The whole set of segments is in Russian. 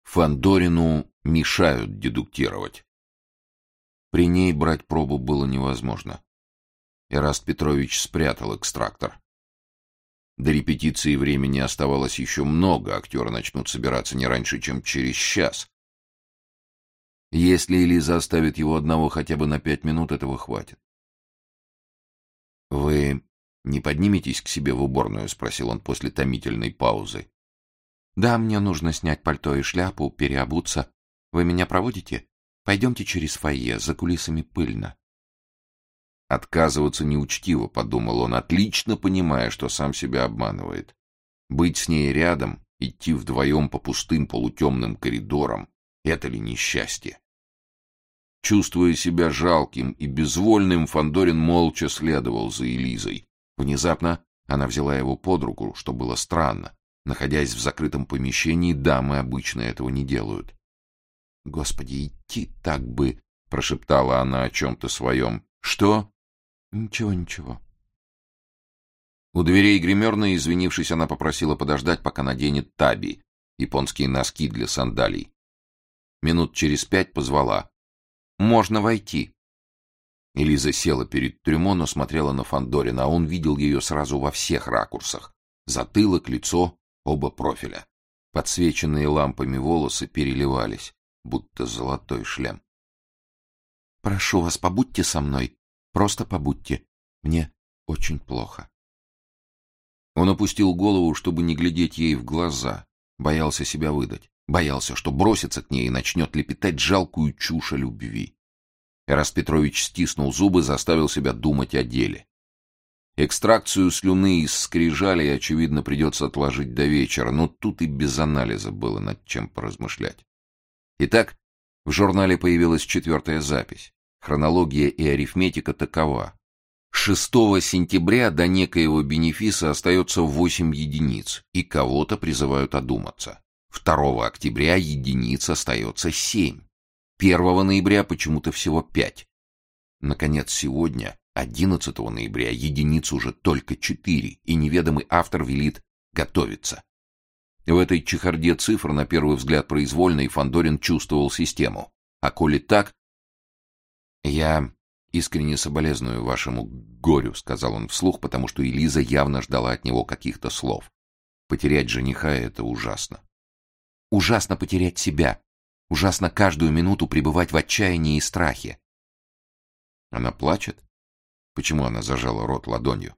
Фандорину мешают дедуктировать. При ней брать пробу было невозможно. Эраст Петрович спрятал экстрактор. До репетиции времени оставалось еще много, актеры начнут собираться не раньше, чем через час. Если Элиза оставит его одного хотя бы на 5 минут, этого хватит. «Вы не подниметесь к себе в уборную?» — спросил он после томительной паузы. «Да, мне нужно снять пальто и шляпу, переобуться. Вы меня проводите? Пойдемте через фойе, за кулисами пыльно». Отказываться неучтиво, подумал он, отлично понимая, что сам себя обманывает. Быть с ней рядом, идти вдвоем по пустым полутемным коридорам — это ли несчастье? Чувствуя себя жалким и безвольным, Фандорин молча следовал за Элизой. Внезапно она взяла его под руку, что было странно. Находясь в закрытом помещении, дамы обычно этого не делают. «Господи, идти так бы!» — прошептала она о чем-то своем. «Что?» «Ничего, ничего». У дверей гримерной, извинившись, она попросила подождать, пока наденет таби, японские носки для сандалий. Минут через 5 позвала. «Можно войти». Элиза села перед трюмо, но смотрела на Фандорина, а он видел ее сразу во всех ракурсах. Затылок, лицо, оба профиля. Подсвеченные лампами волосы переливались, будто золотой шлем. «Прошу вас, побудьте со мной. Просто побудьте. Мне очень плохо». Он опустил голову, чтобы не глядеть ей в глаза. Боялся себя выдать. Боялся, что бросится к ней и начнет лепетать жалкую чушь о любви. Эраст Петрович стиснул зубы, заставил себя думать о деле. Экстракцию слюны из скрижалей, очевидно, придется отложить до вечера, но тут и без анализа было над чем поразмышлять. Итак, в журнале появилась 4-я запись. Хронология и арифметика такова. 6 сентября до некоего бенефиса остается 8 единиц, и кого-то призывают одуматься. 2 октября единиц остается 7. 1 ноября почему-то всего 5. Наконец, сегодня, 11 ноября, единиц уже только 4, и неведомый автор велит готовиться. В этой чехарде цифр, на первый взгляд произвольной, Фандорин чувствовал систему. А коли так... «Я искренне соболезную вашему горю», — сказал он вслух, потому что Элиза явно ждала от него каких-то слов. Потерять жениха — это ужасно. «Ужасно потерять себя. Ужасно каждую минуту пребывать в отчаянии и страхе». Она плачет? Почему она зажала рот ладонью?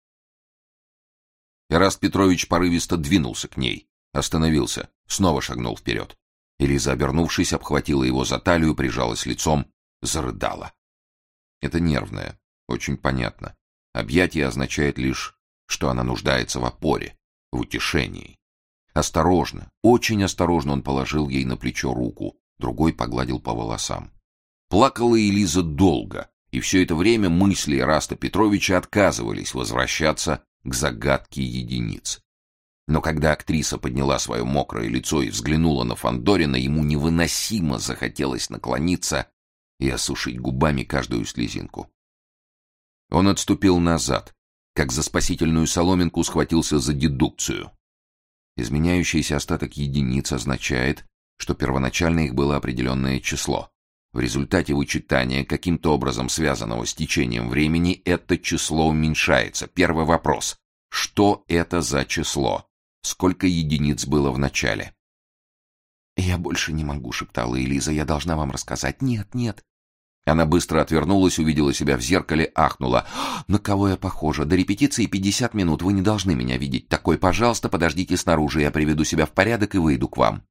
Эраст Петрович порывисто двинулся к ней, остановился, снова шагнул вперед. Элиза, обернувшись, обхватила его за талию, прижалась лицом, зарыдала. Это нервное, очень понятно. Объятие означает лишь, что она нуждается в опоре, в утешении. Осторожно, очень осторожно он положил ей на плечо руку, другой погладил по волосам. Плакала Элиза долго, и все это время мысли Эраста Петровича отказывались возвращаться к загадке единиц. Но когда актриса подняла свое мокрое лицо и взглянула на Фандорина, ему невыносимо захотелось наклониться и осушить губами каждую слезинку. Он отступил назад, как за спасительную соломинку схватился за дедукцию. Изменяющийся остаток единиц означает, что первоначально их было определенное число. В результате вычитания, каким-то образом связанного с течением времени, это число уменьшается. Первый вопрос. Что это за число? Сколько единиц было в начале? «Я больше не могу», — шептала Элиза. «Я должна вам рассказать». «Нет, нет». Она быстро отвернулась, увидела себя в зеркале, ахнула. «На кого я похожа? До репетиции 50 минут. Вы не должны меня видеть такой. Пожалуйста, подождите снаружи. Я приведу себя в порядок и выйду к вам».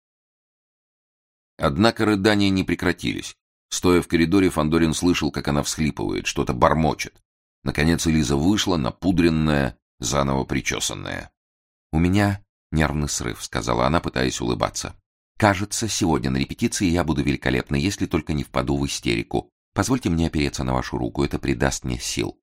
Однако рыдания не прекратились. Стоя в коридоре, Фандорин слышал, как она всхлипывает, что-то бормочет. Наконец Элиза вышла, напудренная, заново причесанная. «У меня нервный срыв», — сказала она, пытаясь улыбаться. «Кажется, сегодня на репетиции я буду великолепна, если только не впаду в истерику. Позвольте мне опереться на вашу руку, это придаст мне сил».